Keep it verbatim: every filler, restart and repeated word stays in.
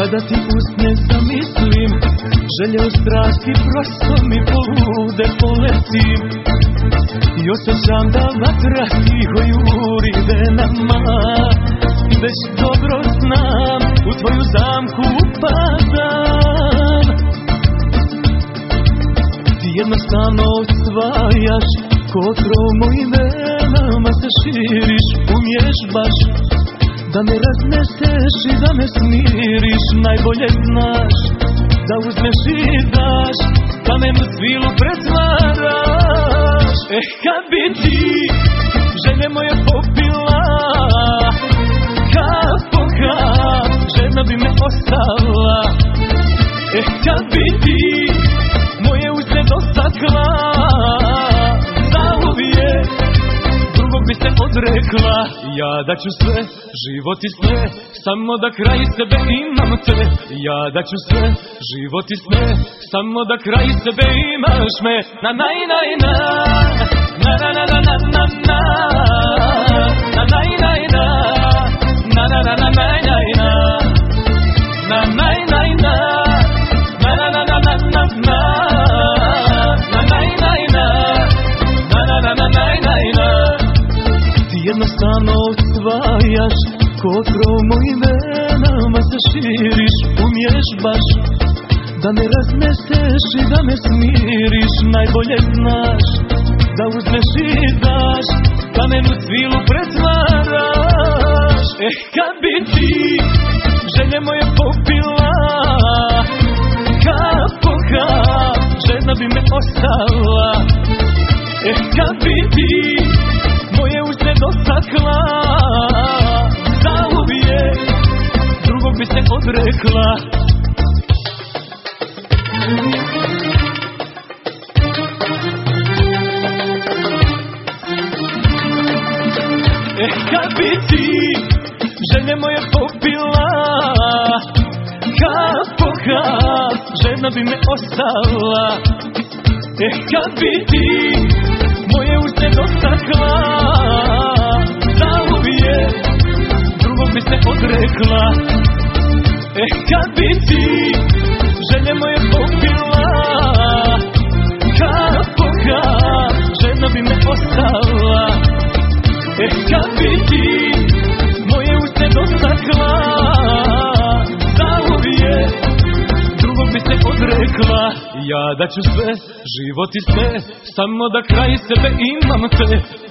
Kada ti usne zamislim, želje u strasti prosto mi polude poletim. I osjećam da vatra tiho juri venama. Već dobro znam, u tvoju zamku upadam. Ti jednostavno osvajaš, ko otrov mojim venama se širiš. Umiješ baš da me razneseš i da me smiriš. Najbolje znaš da uzmeš i daš, kamenu svilu pretvaraš. Eh, kad bi ti želje moje popila, kap po kap žena bi me ostala. Eh, kad bi ti moje usne dosakla, zauvijek drugog bi se odrekla. Ja da ću sve, život i sve, samo da kraj sebe imam te. Ja da ću sve, život i sve, samo da kraj sebe imaš me. Na naj naj na, na na na na na na na, na naj naj na, na na na na naj naj na, na naj naj na, na na na na na na na, na naj naj na, na na na na naj naj na. Ti jednostavno osvajaš, ko otrov mojim venama se širiš. Umiješ baš da me razneseš i da me smiriš. Najbolje znaš da uzmeš i daš, kamenu svilu pretvaraš. Eh, kad bi ti želje moje popila, kap po kap žena bi me ostala. Eh, kad bi ti moje usne dosakla, zauvijek drugog bi se odrekla. Eh, kad bi ti želje moje popila, kap po kap žena bi me ostala. Eh, kad bi ti moje usne dosakla, zauvijek drugog bi se odrekla. Eh, kad bi ti želje moje popila, kap po kap žena bi me ostala. Eh, kad bi ti moje usne dosakla, zauvijek drugog bi se odrekla. Ja da ću sve, život i sve, samo da kraj sebe imam te.